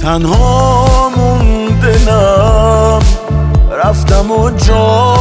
تنها موندنم، رفتم و جا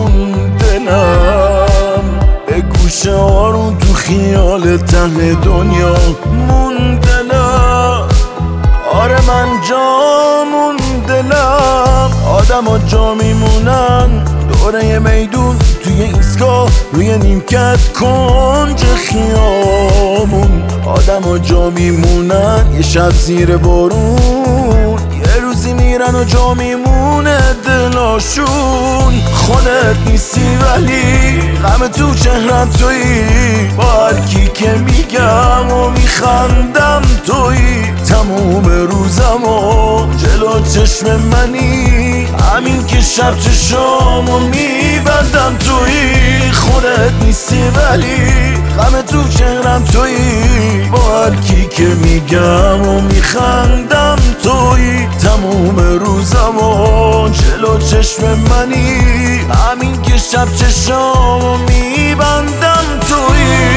موندنم، به گوشه آرون تو خیال ته دنیا موندنم. آره من جا موندنم، آدم ها جا میمونن دوره میدون، توی ایستگاه روی نیمکت کنج خیامون. آدم ها جا میمونن یه شب زیر بارون، یه روزی میرن و جا میمونه دلاشون. خودت نیستی ولی غم تو چهرم تویی، با هر کی که میگم و میخندم تویی. تموم روزم و جلو چشم منی، همین که شب چشامو میبندم تویی. خودت نیستی ولی غم تو چهرم تویی، با هر کی که میگم و میخندم تویی. تموم روزم و جلو چشم منی، همین که شب چشامو میبندم تویی.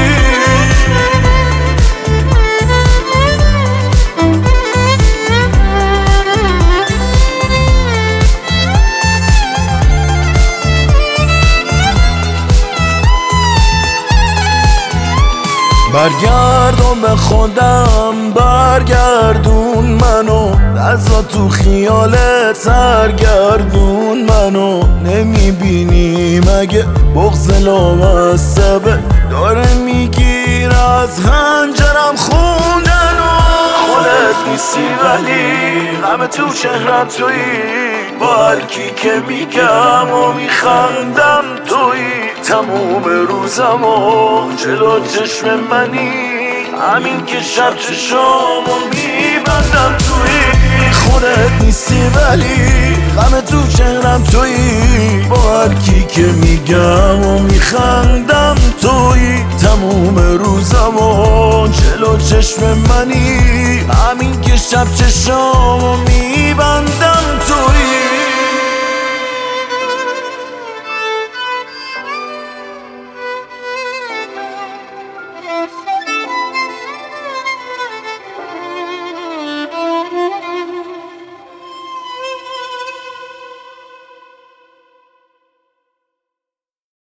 برگردون به خودم، برگردون منو، لحظا تو خیالت سرگردون منو. نمیبینی مگه بغض لامصبه داره میگیر از هنجرم خوندنو. خودت نیستی ولی غم تو چهرم تویی، با هر کی که میگم و میخندم تویی. تموم روزم و جلو چشم منی، همین که شب چشامو میبندم تویی. خودت نیستی ولی غم تو چهرم تویی، با هر کی که میگم و میخندم تویی. تموم روزم و جلو چشم منی، همین که شب چشامو